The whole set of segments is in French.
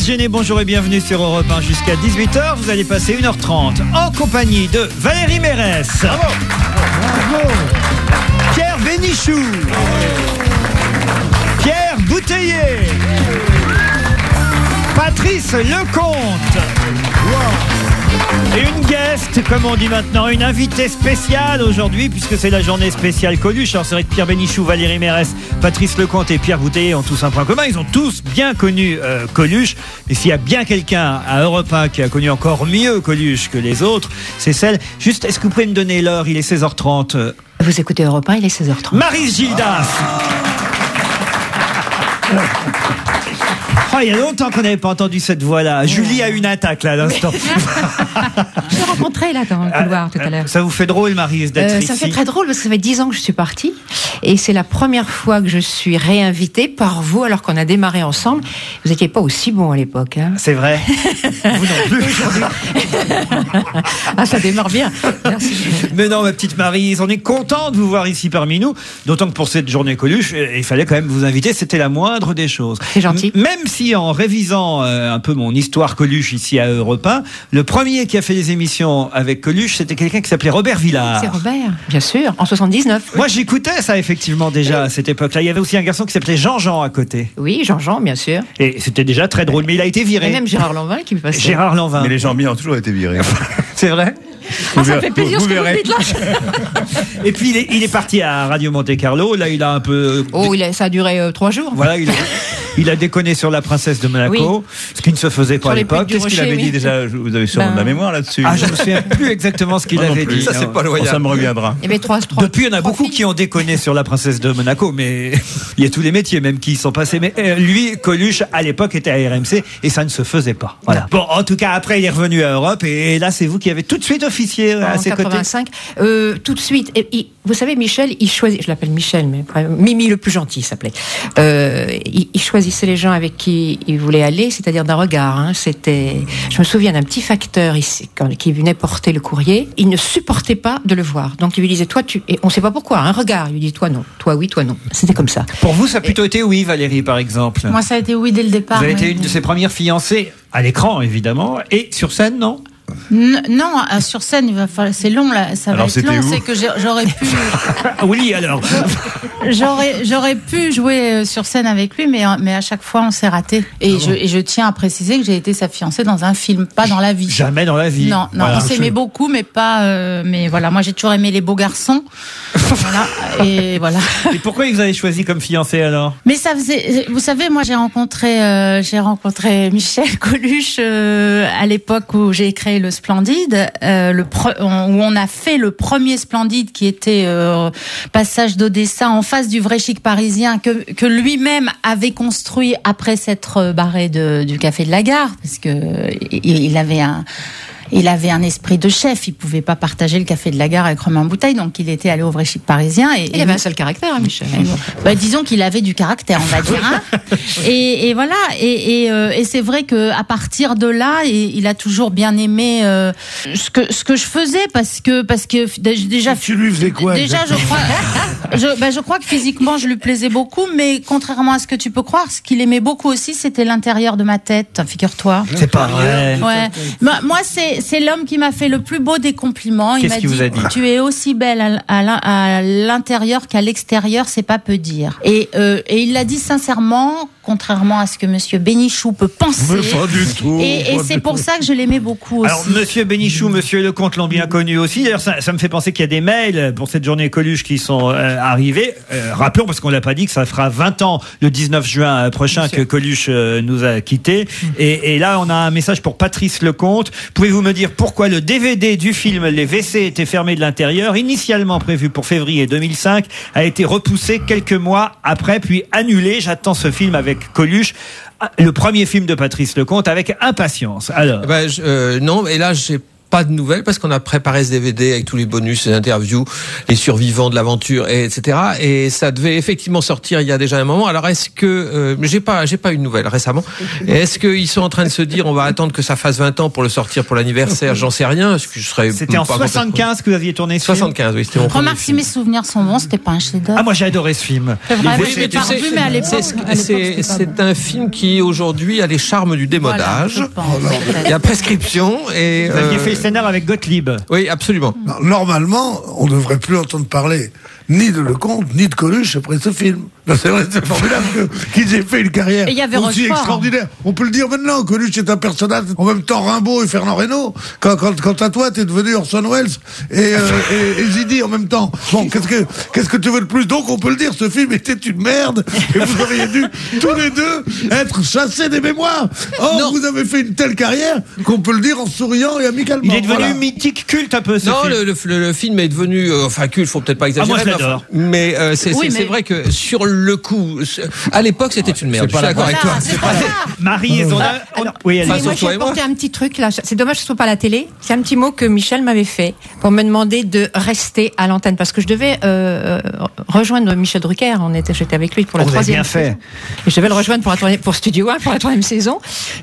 se gêner, bonjour et bienvenue sur Europe 1 jusqu'à 18h. Vous allez passer 1h30 en compagnie de Valérie Mérès. Bravo. Bravo. Pierre Bénichou. Pierre Bouteiller. Patrice Lecomte. Et une guest, comme on dit maintenant, une invitée spéciale aujourd'hui, puisque c'est la journée spéciale Coluche. Alors c'est vrai que Pierre Bénichou, Valérie Mérès, Patrice Lecomte et Pierre Bouteiller ont tous un point commun. Ils ont tous bien connu Coluche. Et s'il y a bien quelqu'un à Europe 1 qui a connu encore mieux Coluche que les autres, c'est celle... Juste, est-ce que vous pouvez me donner l'heure? Il est 16h30. Vous écoutez Europe 1, il est 16h30. Maryse Gildas. Oh, il y a longtemps qu'on n'avait pas entendu cette voix-là. Julie a une attaque là à l'instant. Je l'ai rencontré là dans le couloir tout à l'heure. Ça vous fait drôle, Maryse, d'être ici? Ça fait très drôle parce que ça fait 10 ans que je suis partie et c'est la première fois que je suis réinvitée par vous alors qu'on a démarré ensemble. Vous n'étiez pas aussi bon à l'époque. Hein. C'est vrai. Vous non plus. Ah, ça démarre bien. Merci. Mais non, ma petite Maryse, on est content de vous voir ici parmi nous. D'autant que pour cette journée Coluche, il fallait quand même vous inviter. C'était la moindre des choses. C'est gentil. Même si en révisant un peu mon histoire Coluche ici à Europe 1, le premier qui a fait des émissions avec Coluche, c'était quelqu'un qui s'appelait Robert Villard. C'est Robert, bien sûr, en 79. Moi, j'écoutais ça effectivement déjà à cette époque-là. Il y avait aussi un garçon qui s'appelait Jean-Jean à côté. Oui, Jean-Jean, bien sûr. Et c'était déjà très drôle, mais il a été viré. Et même Gérard Lanvin qui me passait. Gérard Lanvin. Mais les gens bien ont toujours été virés. C'est vrai? Ah, ça me fait plaisir ce que vous dites là. Et puis il est parti à Radio Monte Carlo. Là, il a un peu. Oh, ça a duré 3 jours. Voilà, il a déconné sur la princesse de Monaco, oui. Ce qui ne se faisait pas à l'époque. Qu'est-ce qu'il avait dit déjà? Vous avez sûrement de la mémoire là-dessus. Ah, je ne me souviens plus exactement ce qu'il avait dit. Ça, c'est pas loyal. Ça me reviendra. Il y avait 3. Depuis, il y en a beaucoup qui ont déconné sur la princesse de Monaco, mais il y a tous les métiers même qui y sont passés. Mais lui, Coluche, à l'époque, était à RMC et ça ne se faisait pas. Voilà. Bon, en tout cas, après, il est revenu à Europe et là, c'est vous qui avez tout de suite officié à ses côtés. 85. Tout de suite. Vous savez, Michel, il choisit. Je l'appelle Michel, mais Mimi le plus gentil s'appelait. Il choisissait les gens avec qui il voulait aller, c'est-à-dire d'un regard. Hein. Je me souviens d'un petit facteur ici, qui venait porter le courrier. Il ne supportait pas de le voir. Donc il lui disait, toi, et on ne sait pas pourquoi, un regard. Il lui dit, toi non, toi oui, toi non. C'était comme ça. Pour vous, ça a plutôt été oui, Valérie, par exemple. Moi, ça a été oui dès le départ. Vous avez été une de ses premières fiancées à l'écran, évidemment, et sur scène, non? Non, sur scène, il va falloir. C'est long là. Ça va être long. C'est que j'aurais pu. Oui, alors. J'aurais pu jouer sur scène avec lui, mais à chaque fois on s'est raté. Et je tiens à préciser que j'ai été sa fiancée dans un film, pas dans la vie. Jamais dans la vie. Non, voilà. On s'aimait beaucoup, mais pas. Mais voilà, moi j'ai toujours aimé les beaux garçons. Voilà. Et voilà. Et pourquoi vous avez choisi comme fiancée alors? Mais ça faisait. Vous savez, moi j'ai rencontré Michel Coluche à l'époque où j'ai créé le Splendide, où on a fait le premier Splendide qui était passage d'Odessa en face du Vrai Chic parisien que lui-même avait construit après s'être barré du Café de la Gare parce que il avait un esprit de chef. Il pouvait pas partager le Café de la Gare avec Romain Bouteille, donc il était allé au Vrai Chic parisien. Et il avait un seul caractère, hein, Michel. Disons qu'il avait du caractère, on va dire. Hein. Et voilà. Et c'est vrai que à partir de là, il a toujours bien aimé ce que je faisais parce que déjà. Tu lui faisais quoi? Déjà, je crois que physiquement, je lui plaisais beaucoup, mais contrairement à ce que tu peux croire, ce qu'il aimait beaucoup aussi, c'était l'intérieur de ma tête. Figure-toi. C'est pas vrai. Ouais. Moi, c'est l'homme qui m'a fait le plus beau des compliments. Qu'est-ce qu'il vous a dit? Tu es aussi belle à l'intérieur qu'à l'extérieur, c'est pas peu dire. Et il l'a dit sincèrement, contrairement à ce que Monsieur Bénichou peut penser. Mais pas du tout. Et c'est pour ça que je l'aimais beaucoup aussi. Alors, Monsieur Bénichou, Monsieur Lecomte l'ont bien connu aussi. D'ailleurs, ça me fait penser qu'il y a des mails pour cette journée Coluche qui sont arrivés. Rappelons, parce qu'on l'a pas dit, que ça fera 20 ans le 19 juin prochain que Coluche nous a quittés. Et là, on a un message pour Patrice Lecomte. Pouvez-vous me dire pourquoi le DVD du film Les WC étaient fermés de l'intérieur, initialement prévu pour février 2005, a été repoussé quelques mois après, puis annulé? J'attends ce film avec Coluche, le premier film de Patrice Lecomte, avec impatience. Alors. Non, et là j'ai pas de nouvelles parce qu'on a préparé ce DVD avec tous les bonus, les interviews, les survivants de l'aventure, etc. Et ça devait effectivement sortir il y a déjà un moment. Alors est-ce que j'ai pas eu de nouvelles récemment. Est-ce qu'ils sont en train de se dire on va attendre que ça fasse 20 ans pour le sortir pour l'anniversaire? J'en sais rien. Est-ce que je serais C'était en 75 que vous aviez tourné ce film. 75, oui, c'était mon premier Remarque, si film. mes souvenirs sont bons, c'était pas un chef-d'œuvre. Ah, moi j'ai adoré ce film. C'est vrai, Oui, je mais l'ai tu pas sais, revu, mais à l'époque, c'est un film qui aujourd'hui a les charmes du démodage. Voilà, je pense, Il y a prescription et Vous aviez fait le scénar avec Gottlieb. oui, absolument. Non, normalement, on ne devrait plus entendre parler ni de Lecomte, ni de Coluche après ce film. Non, c'est vrai, c'est formidable qu'ils aient fait une carrière Et il y avait aussi Rochefort. extraordinaire. On peut le dire maintenant, Coluche est un personnage en même temps Rimbaud et Fernand Reynaud. Quand à toi, t'es devenu Orson Welles et Zidi en même temps. Bon, qu'est-ce que tu veux de plus? Donc on peut le dire, ce film était une merde et vous auriez dû tous les deux être chassés des mémoires. Or, Non. vous avez fait une telle carrière qu'on peut le dire en souriant et amicalement. Il est devenu Voilà. mythique, culte un peu ce Non, film. le film est devenu, enfin culte, faut peut-être pas exagérer. moi, je mais l'adore. enfin, mais c'est Oui, c'est mais- vrai que sur le coup, à l'époque c'était une merde. Je suis d'accord avec toi. Voilà, c'est pas ça. Marie, oui, elle Enfin, Mais moi, sauf toi j'ai et moi. apporté un petit truc là. C'est dommage que ce soit pas à la télé. C'est un petit mot que Michel m'avait fait pour me demander de rester à l'antenne parce que je devais rejoindre Michel Drucker. J'étais avec lui pour la Vous avez troisième. bien fait. Et je devais le rejoindre pour Studio 1 pour la 3e saison.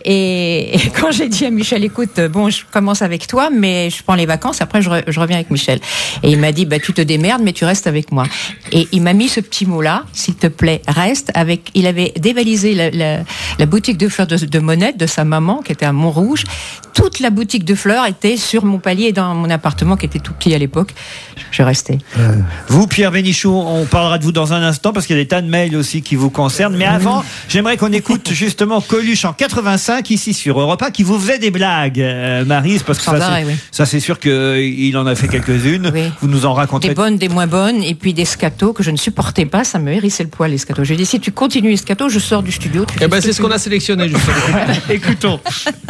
Et quand j'ai dit à Michel, écoute, bon, je commence avec toi, mais je prends les vacances. Après, je reviens avec Michel. Et il m'a dit, bah tu te démerdes, mais tu restes avec moi. Et il m'a mis ce petit mot-là, s'il te plaît, reste. Il avait dévalisé la boutique de fleurs de Monette de sa maman qui était à Montrouge. Toute la boutique de fleurs était sur mon palier dans mon appartement qui était tout petit à l'époque. Je restais. Vous, Pierre Bénichou, on parlera de vous dans un instant parce qu'il y a des tas de mails aussi qui vous concernent. Mais avant, j'aimerais qu'on écoute justement Coluche en 85 ici sur Europe 1 qui vous faisait des blagues, Maryse, parce que Sans arrêt, oui. ça c'est sûr qu'il en a fait quelques-unes. Oui. Vous nous en raconterez. Des bonnes, des moins bonnes, et puis des scatos que je ne supportais pas, ça me hérissait le poil, les scatos. Je lui ai dit, si tu continues les scatos, je sors du studio. Tu Eh fais ben que c'est ce tu qu'on veux. a sélectionné justement. Écoutons.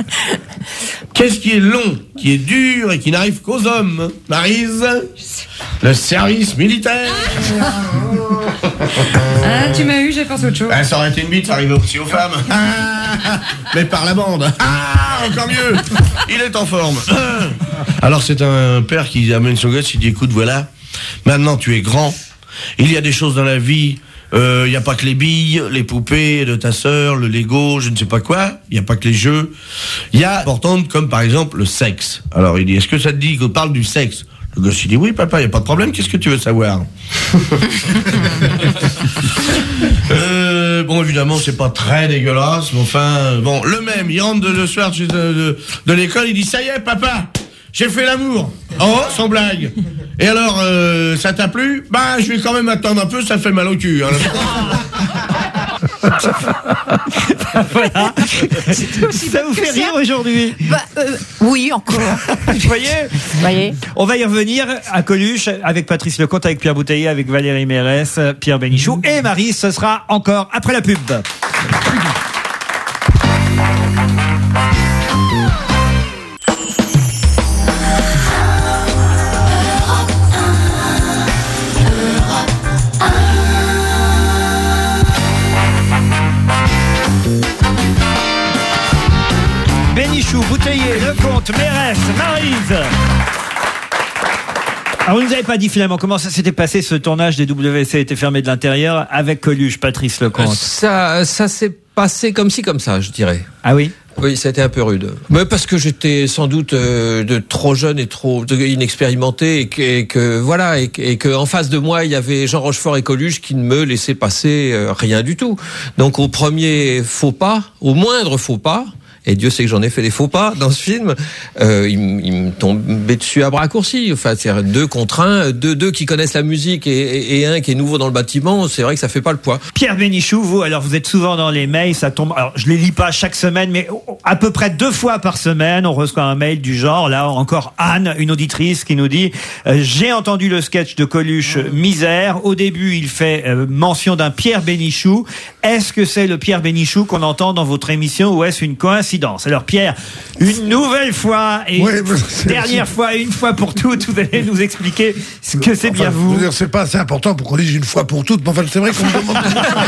Qu'est-ce qui est long, qui est dur et qui n'arrive qu'aux hommes, Maryse? Le service militaire. Ah, tu m'as eu, j'ai pensé autre chose. Ah, ça aurait été une bite, ça arrivait aussi aux femmes. Mais par la bande. Ah, encore mieux. Il est en forme. Alors c'est un père qui amène son gosse, il dit écoute, voilà, maintenant tu es grand, il y a des choses dans la vie. Il n'y a pas que les billes, les poupées de ta sœur, le Lego, je ne sais pas quoi. Il n'y a pas que les jeux. Il y a importantes comme par exemple le sexe. Alors il dit, est-ce que ça te dit qu'on parle du sexe? Le gosse il dit, oui papa, il n'y a pas de problème, qu'est-ce que tu veux savoir? Bon évidemment c'est pas très dégueulasse, mais enfin, bon, le même, il rentre le soir de l'école, il dit, ça y est papa, j'ai fait l'amour. Oh, sans blague. Et alors, ça t'a plu? Bah, je vais quand même attendre un peu, ça fait mal au cul. Hein. Voilà. Ça vous fait rire aujourd'hui? Bah, oui, encore. Vous voyez? Vous voyez? On va y revenir à Coluche avec Patrice Lecomte, avec Pierre Bouteiller, avec Valérie Mérès, Pierre Bénichou et Marie. Ce sera encore après la pub. Bénichou, Bouteiller, Lecomte, Mérès, Maryse. Alors, vous nous avez pas dit finalement comment ça s'était passé ce tournage des WC était fermé de l'intérieur avec Coluche, Patrice Lecomte. Ça s'est passé comme ci comme ça, je dirais. Ah oui? Oui, ça a été un peu rude. Mais parce que j'étais sans doute de trop jeune et trop inexpérimenté et que en face de moi il y avait Jean Rochefort et Coluche qui ne me laissaient passer rien du tout. Donc au premier faux pas, au moindre faux pas. Et Dieu sait que j'en ai fait des faux pas dans ce film. Il me tombait dessus à bras raccourcis. Enfin, c'est 2 contre 1, deux qui connaissent la musique et un qui est nouveau dans le bâtiment. C'est vrai que ça fait pas le poids. Pierre Bénichou, vous, alors vous êtes souvent dans les mails, ça tombe. Alors je les lis pas chaque semaine, mais à peu près 2 fois par semaine, on reçoit un mail du genre. Là encore, Anne, une auditrice, qui nous dit j'ai entendu le sketch de Coluche Misère. Au début, il fait mention d'un Pierre Bénichou. Est-ce que c'est le Pierre Bénichou qu'on entend dans votre émission ou est-ce une coïncidence? Alors Pierre, une nouvelle fois et Oui, dernière fois, une fois pour toutes, vous allez nous expliquer ce que c'est bien Je vous. veux dire, c'est pas assez important pour qu'on dise une fois pour toutes, mais enfin, c'est vrai qu'on me demande.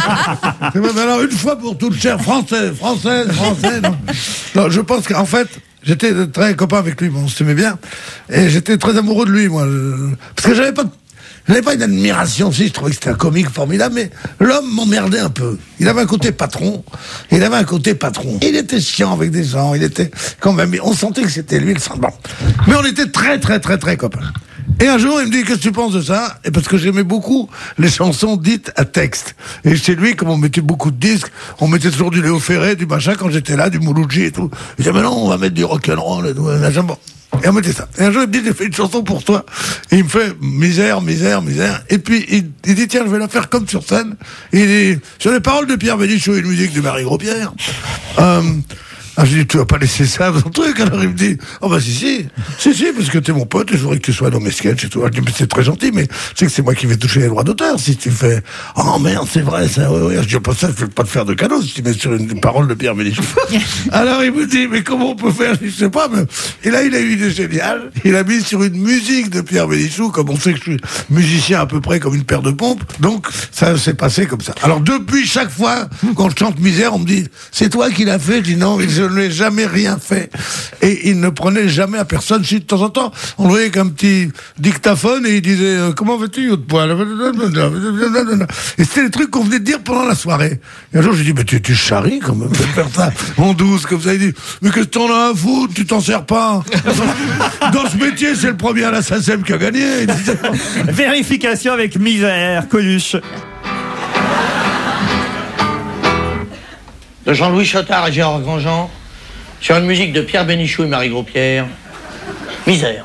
C'est même alors une fois pour toutes, chers Français. Non, je pense qu'en fait, j'étais très copain avec lui, bon, on s'aimait bien, et j'étais très amoureux de lui, moi, parce que j'avais pas une admiration, si, je trouvais que c'était un comique formidable, mais l'homme m'emmerdait un peu. Il avait un côté patron, il était chiant avec des gens, il était quand même, on sentait que c'était lui le sang. Bon. Mais on était très copains. Et un jour, il me dit, qu'est-ce que tu penses de ça? Et parce que j'aimais beaucoup les chansons dites à texte. Et chez lui, comme on mettait beaucoup de disques, on mettait toujours du Léo Ferré, du machin, quand j'étais là, du Mouloudji et tout. Il disait, mais non, on va mettre du rock'n'roll et tout. Et on mettait ça. Et un jour, il me dit, j'ai fait une chanson pour toi. Et il me fait, misère. Et puis, il dit, tiens, je vais la faire comme sur scène. Et il dit, sur les paroles de Pierre Bénichou et une musique de Marie Gros-Pierre. Je dis, tu vas pas laisser ça dans ton truc. Alors il me dit, oh bah si, parce que t'es mon pote et je voudrais que tu sois dans mes sketchs et tout. Je dis, mais c'est très gentil, mais tu sais que c'est moi qui vais toucher les droits d'auteur si tu fais, oh merde, c'est vrai, ça, ouais. Je dis, oh, pas ça, je vais pas te faire de cadeau si tu mets sur une parole de Pierre Bénichou. Alors il me dit, mais comment on peut faire? Je sais pas, mais... Et là, il a eu une idée géniale. Il a mis sur une musique de Pierre Bénichou, comme on sait que je suis musicien à peu près comme une paire de pompes. Donc, ça s'est passé comme ça. Alors depuis, chaque fois, quand je chante misère, on me dit, c'est toi qui l'as fait? Je dis, non, je n'ai jamais rien fait. Et il ne prenait jamais à personne. Si de temps en temps, on le voyait avec un petit dictaphone et il disait comment vas-tu, haut de poil? Et c'était les trucs qu'on venait de dire pendant la soirée. Et un jour, j'ai dit, mais tu charries quand même de faire ça en douce, comme ça. Il dit, mais qu'est-ce que t'en as à foutre? Tu t'en sers pas. Dans ce métier, c'est le premier à la SACEM qui a gagné. Vérification avec misère, Coluche. De Jean-Louis Chotard et Gérard Grandjean, sur une musique de Pierre Bénichou et Marie Gros-Pierre, misère.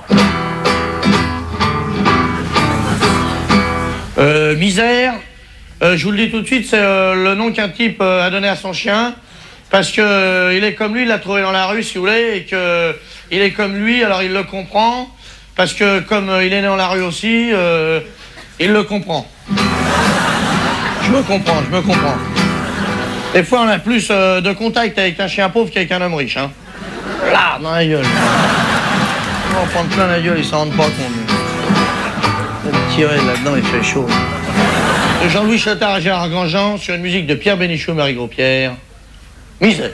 Misère, je vous le dis tout de suite, c'est le nom qu'un type a donné à son chien, parce que il est comme lui, il l'a trouvé dans la rue, si vous voulez, et que il est comme lui, alors il le comprend, parce que comme il est né dans la rue aussi, il le comprend. Je me comprends. Des fois, on a plus de contact avec un chien pauvre qu'avec un homme riche, hein. Là, dans la gueule. On va prendre plein la gueule, ils s'en rendent pas compte. On va tirer là-dedans, il fait chaud. De Jean-Louis Chotard et Gérard Grandjean, sur une musique de Pierre Bénichou et Marie Gros-Pierre, misère.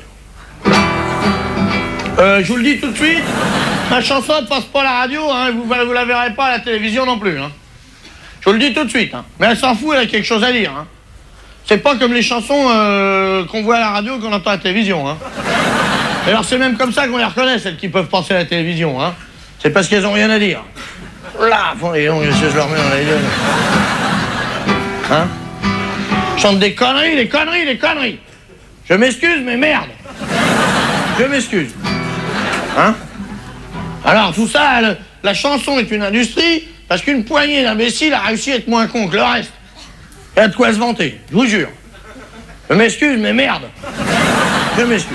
Je vous le dis tout de suite, ma chanson ne passe pas à la radio, hein, vous la verrez pas à la télévision non plus, hein. Je vous le dis tout de suite, hein. Mais elle s'en fout, elle a quelque chose à dire, hein. C'est pas comme les chansons qu'on voit à la radio, qu'on entend à la télévision, hein. Et alors c'est même comme ça qu'on les reconnaît, celles qui peuvent passer à la télévision, hein. C'est parce qu'elles ont rien à dire. Là, et donc, je leur mets dans la gueule. Hein? Chante des conneries. Je m'excuse, mais merde. Je m'excuse. Hein? Alors tout ça, la chanson est une industrie, parce qu'une poignée d'imbéciles a réussi à être moins con que le reste. Il y a de quoi se vanter, je vous jure. Je m'excuse, mais merde. Je m'excuse.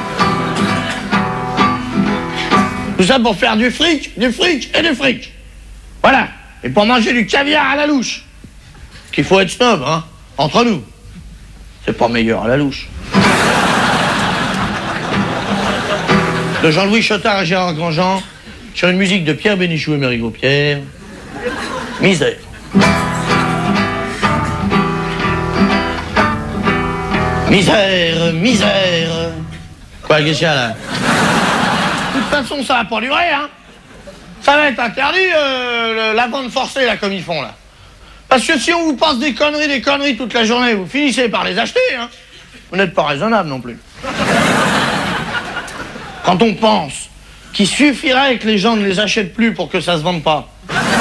Tout ça pour faire du fric. Voilà. Et pour manger du caviar à la louche. Qu'il faut être snob, hein. Entre nous. C'est pas meilleur à la louche. De Jean-Louis Chotard et Gérard Grandjean, sur une musique de Pierre Bénichou et Marie Gros-Pierre, misère. Misère. Quoi, qu'est-ce qu'il y a là? De toute façon, ça va pas durer, hein. Ça va être interdit, la vente forcée, là, comme ils font, là. Parce que si on vous passe des conneries toute la journée, vous finissez par les acheter, hein. Vous n'êtes pas raisonnable non plus. Quand on pense qu'il suffirait que les gens ne les achètent plus pour que ça se vende pas.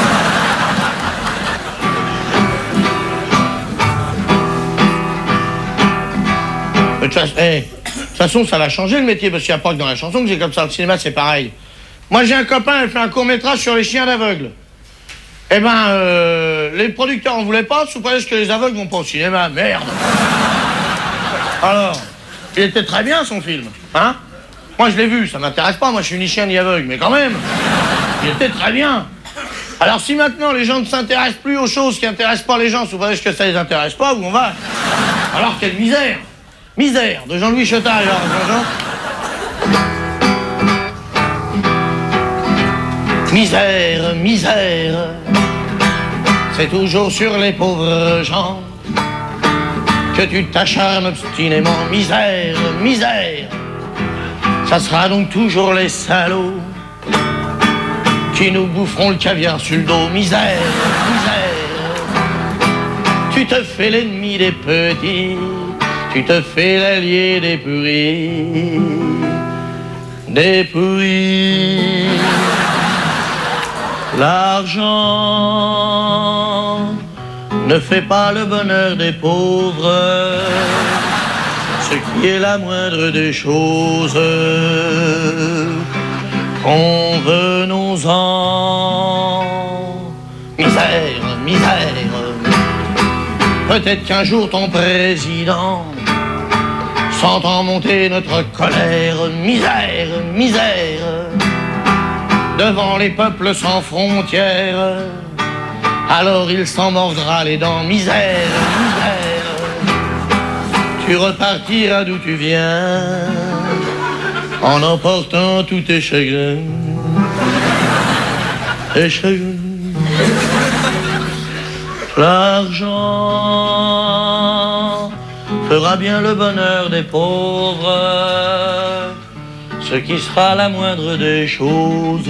De toute façon, ça va changer le métier, parce qu'il n'y a pas que dans la chanson que c'est comme ça. Le cinéma, c'est pareil. Moi, j'ai un copain, il fait un court-métrage sur les chiens d'aveugles. Eh ben, les producteurs en voulaient pas, sous prétexte que les aveugles vont pas au cinéma. Merde. Alors, il était très bien, son film. Hein? Moi, je l'ai vu, ça m'intéresse pas. Moi, je suis ni chien ni aveugle, mais quand même, il était très bien. Alors, si maintenant, les gens ne s'intéressent plus aux choses qui intéressent pas les gens, sous prétexte que ça les intéresse pas, où on va? Alors, quelle misère. Misère, de Jean-Louis Chotard et Gérard Grandjean. Misère, c'est toujours sur les pauvres gens que tu t'acharnes obstinément. Misère, Ça sera donc toujours les salauds qui nous boufferont le caviar sur le dos. Misère, misère. Tu te fais l'ennemi des petits, tu te fais l'allié des pourris. Des pourris. L'argent ne fait pas le bonheur des pauvres, ce qui est la moindre des choses. Convenons-en. Misère, misère. Peut-être qu'un jour ton président, sentant monter notre colère, misère, misère, devant les peuples sans frontières, alors il s'en mordra les dents. Misère, misère. Tu repartiras d'où tu viens, en emportant tous tes chagrins. Tes chagrins. L'argent fera bien le bonheur des pauvres, ce qui sera la moindre des choses.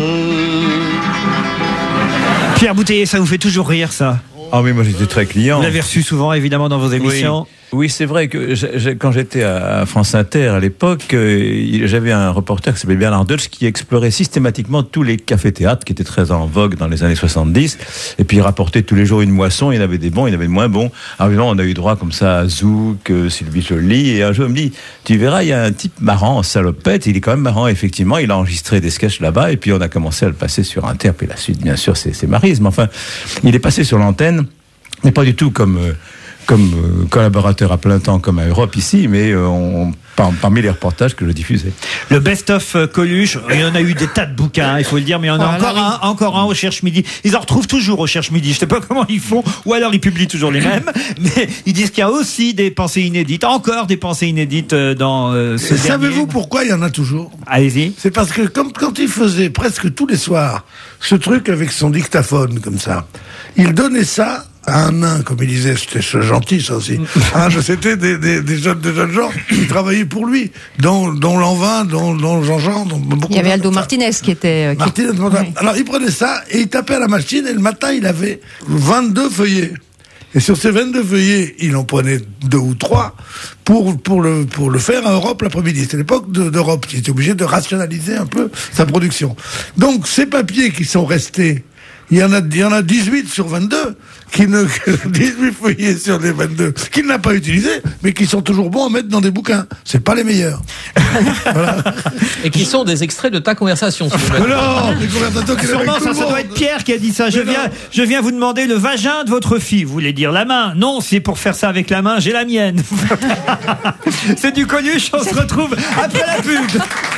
Pierre Bouteiller, ça vous fait toujours rire, ça? Ah oui, moi j'étais très client. Vous l'avez reçu souvent, évidemment, dans vos émissions. Oui, c'est vrai que quand j'étais à France Inter à l'époque, j'avais un reporter qui s'appelait Bernard Deutsch qui explorait systématiquement tous les cafés-théâtres qui étaient très en vogue dans les années 70. Et puis il rapportait tous les jours une moisson. Il y en avait des bons, il y en avait de moins bons. Alors évidemment, on a eu droit comme ça à Zouk, Sylvie Joly. Et un jour, il me dit, tu verras, il y a un type marrant en salopette. Il est quand même marrant, effectivement. Il a enregistré des sketchs là-bas. Et puis on a commencé à le passer sur Inter. Puis la suite, bien sûr, c'est Maryse. Mais enfin, il est passé sur l'antenne, mais pas du tout comme collaborateur à plein temps comme à Europe ici, mais parmi les reportages que je diffusais. Le best-of Coluche, il y en a eu des tas de bouquins, il faut le dire, mais il y en a encore un au Cherche Midi. Ils en retrouvent toujours au Cherche Midi. Je sais pas comment ils font, ou alors ils publient toujours les mêmes, mais ils disent qu'il y a aussi des pensées inédites, encore des pensées inédites dans ce dernier. Savez-vous pourquoi il y en a toujours? Allez-y. C'est parce que quand il faisait presque tous les soirs ce truc avec son dictaphone comme ça, il donnait ça à un nain, comme il disait, c'était gentil ça aussi. C'était des jeunes gens qui travaillaient pour lui, dont Lanvin, dont Jean-Jean, dont beaucoup. Il y avait Aldo Martinez qui était. Oui. Alors il prenait ça et il tapait à la machine et le matin il avait 22 feuillets. Et sur ces 22 feuillets, il en prenait 2 ou 3 pour le faire à Europe l'après-midi. C'était l'époque d'Europe qui était obligé de rationaliser un peu sa production. Donc ces papiers qui sont restés, il y en a 18 sur 22 18 feuillets sur les 22 qu'il n'a pas utilisés, mais qui sont toujours bons à mettre dans des bouquins. C'est pas les meilleurs. Voilà. Et qui sont des extraits de ta conversation. Non, des conversations qu'il avait avec tout le Ça monde. doit être Pierre qui a dit ça. Je viens vous demander le vagin de votre fille. Vous voulez dire la main? Non, c'est pour faire ça avec la main, j'ai la mienne. C'est du Coluche, on se retrouve après la pub.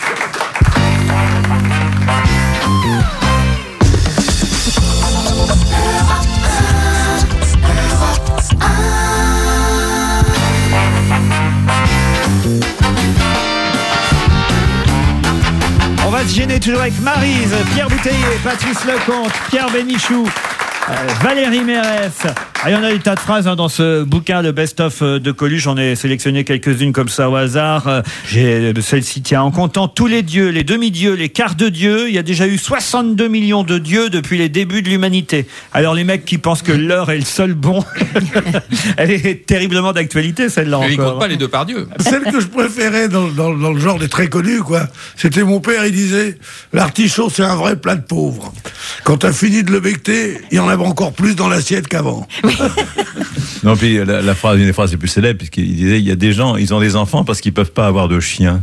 On va se gêner toujours avec Maryse, Pierre Bouteiller, Patrice Lecomte, Pierre Bénichou, Valérie Mérès. Il y en a des tas de phrases dans ce bouquin, le best-of de Coluche. J'en ai sélectionné quelques-unes comme ça au hasard. J'ai celle-ci, tiens, en comptant tous les dieux, les demi-dieux, les quarts de dieux, il y a déjà eu 62 millions de dieux depuis les débuts de l'humanité. Alors les mecs qui pensent que l'heure est le seul bon, elle est terriblement d'actualité celle-là encore. Mais ils comptent pas les deux par Dieu. Celle que je préférais dans le genre des très connus, quoi, c'était mon père, il disait, l'artichaut c'est un vrai plat de pauvre. Quand t'as fini de le becter, il y en avait encore plus dans l'assiette qu'avant. Non, puis une des phrases les plus célèbres, puisqu'il disait, il y a des gens, ils ont des enfants parce qu'ils peuvent pas avoir de chien.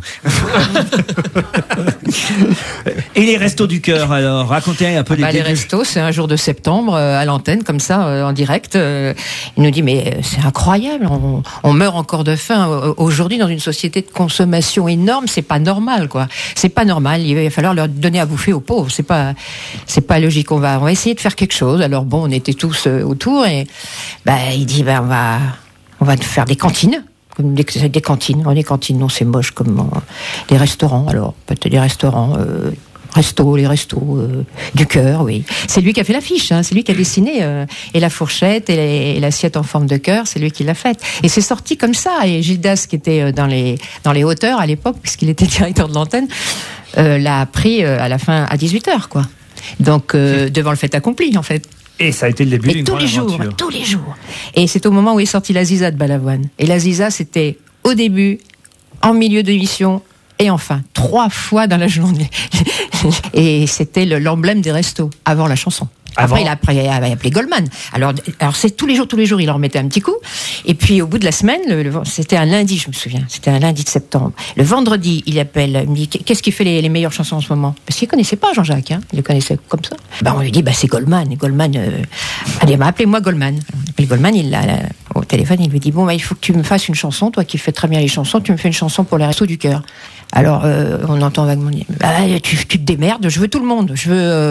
Et les restos du cœur, alors, racontez un peu les débuts. Les restos, c'est un jour de septembre, à l'antenne, comme ça, en direct. Il nous dit, mais c'est incroyable, on meurt encore de faim. Aujourd'hui, dans une société de consommation énorme, c'est pas normal, quoi. C'est pas normal. Il va falloir leur donner à bouffer aux pauvres. C'est pas logique. On va essayer de faire quelque chose. Alors bon, on était tous autour et, il dit, on va faire des cantines. Des cantines. Les cantines, non, c'est moche comme les restaurants. Alors, peut-être des restaurants les restos du cœur, oui. C'est lui qui a fait l'affiche, c'est lui qui a dessiné et la fourchette et l'assiette en forme de cœur, c'est lui qui l'a faite. Et c'est sorti comme ça. Et Gildas, qui était dans les hauteurs à l'époque, puisqu'il était directeur de l'antenne, l'a appris à la fin à 18h, quoi. Donc devant le fait accompli, en fait. Et ça a été le début d'une grande aventure. Tous les jours. Et c'est au moment où est sorti l'Aziza de Balavoine. Et l'Aziza, c'était au début, en milieu de l'émission, et enfin, 3 fois dans la journée. Et c'était l'emblème des restos, avant la chanson. Après, il a appelé Goldman. Alors c'est tous les jours, il leur mettait un petit coup. Et puis, au bout de la semaine, c'était un lundi, je me souviens. C'était un lundi de septembre. Le vendredi, il appelle, il me dit, qu'est-ce qui fait les meilleures chansons en ce moment? Parce qu'il connaissait pas Jean-Jacques, il le connaissait comme ça. On lui dit, c'est Goldman. Et Goldman, allez, appelez-moi Goldman. Et Goldman, il l'a au téléphone, il lui dit, il faut que tu me fasses une chanson, toi qui fais très bien les chansons, tu me fais une chanson pour les restos du cœur. Alors, on entend vaguement dire, tu te démerdes, je veux tout le monde, je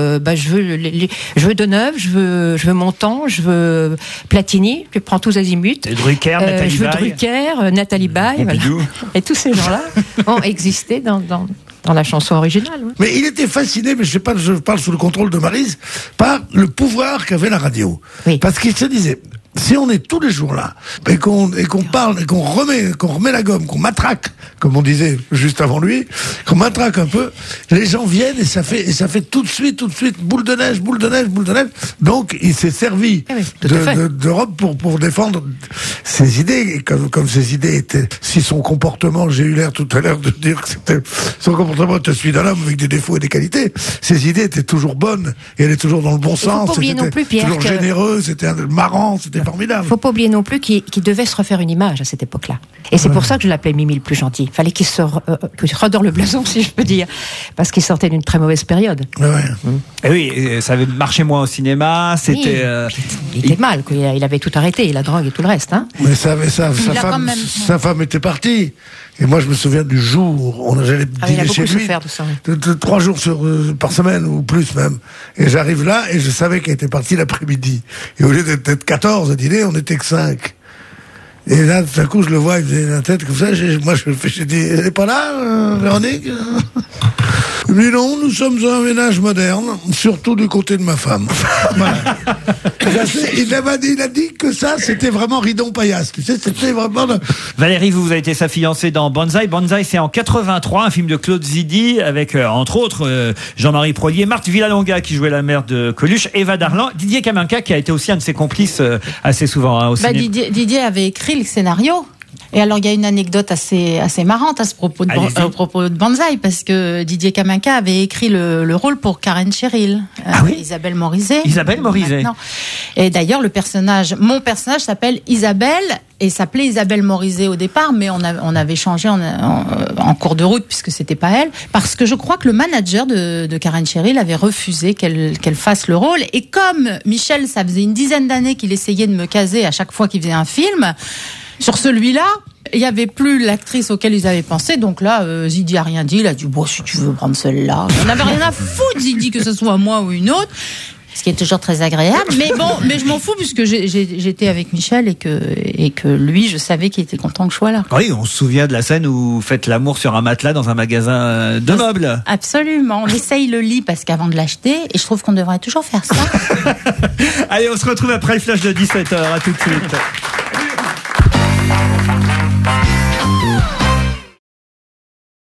veux Deneuve, je veux Montand, je veux Platini, tu prends tous azimuts. Drucker, Nathalie je veux Drucker, Nathalie Baye, voilà. Et tous ces gens-là ont existé dans la chanson originale. Ouais. Mais il était fasciné, mais je parle sous le contrôle de Maryse, par le pouvoir qu'avait la radio. Oui. Parce qu'il se disait, si on est tous les jours là, et qu'on parle, et qu'on remet la gomme, qu'on matraque, comme on disait juste avant lui, qu'on matraque un peu, les gens viennent et ça fait tout de suite, boule de neige. Donc, il s'est servi d'Europe pour défendre ses idées, et comme ses idées étaient, si son comportement, j'ai eu l'air tout à l'heure de dire que son comportement était celui d'un homme avec des défauts et des qualités, ses idées étaient toujours bonnes, et elle est toujours dans le bon sens, c'était toujours généreux, c'était marrant, c'était formidable. Faut pas oublier non plus qu'il devait se refaire une image à cette époque-là. Et c'est pour ça que je l'appelais Mimi le plus gentil. Fallait qu'il se redore le blason, si je peux dire, parce qu'il sortait d'une très mauvaise période. Et oui, ça avait marché moins au cinéma. C'était. Il était mal, quoi. Il avait tout arrêté, la drogue et tout le reste. Mais sa femme était partie. Et moi, je me souviens du jour où j'allais dîner chez lui, 3 jours par semaine ou plus même. Et j'arrive là et je savais qu'elle était partie l'après-midi. Et au lieu d'être 14 à dîner, on n'était que 5. Et là, tout à coup, je le vois, il faisait la tête comme ça. J'ai dit, elle n'est pas là, Véronique? Il me dit non, nous sommes un ménage moderne, surtout du côté de ma femme. Voilà. Il a dit que ça, c'était vraiment ridon paillasse. Tu sais, c'était vraiment. Valérie, vous avez été sa fiancée dans Banzai. Banzai, c'est en 83, un film de Claude Zidi avec, entre autres, Jean-Marie Prodier, Marthe Villalonga qui jouait la mère de Coluche, Eva Darlan, Didier Caminca qui a été aussi un de ses complices assez souvent au cinéma. Didier avait écrit le scénario. Et alors, il y a une anecdote assez marrante à ce propos de Banzai, parce que Didier Caminca avait écrit le rôle pour Karen Cheryl, Isabelle Morizet. Et d'ailleurs, mon personnage s'appelle Isabelle, et s'appelait Isabelle Morizet au départ, mais on avait changé en cours de route, puisque c'était pas elle, parce que je crois que le manager de Karen Cheryl avait refusé qu'elle fasse le rôle. Et comme Michel, ça faisait une dizaine d'années qu'il essayait de me caser à chaque fois qu'il faisait un film, sur celui-là, il n'y avait plus l'actrice auquel ils avaient pensé. Donc là, Zidi a rien dit. Il a dit, si tu veux prendre celle-là. On n'avait rien à foutre, Zidi, que ce soit moi ou une autre. Ce qui est toujours très agréable. Mais je m'en fous, puisque j'étais avec Michel et que lui, je savais qu'il était content que je sois là. Oui, on se souvient de la scène où vous faites l'amour sur un matelas dans un magasin de meubles. Absolument. On essaye le lit parce qu'avant de l'acheter, et je trouve qu'on devrait toujours faire ça. Allez, on se retrouve après le flash de 17h. À tout de suite.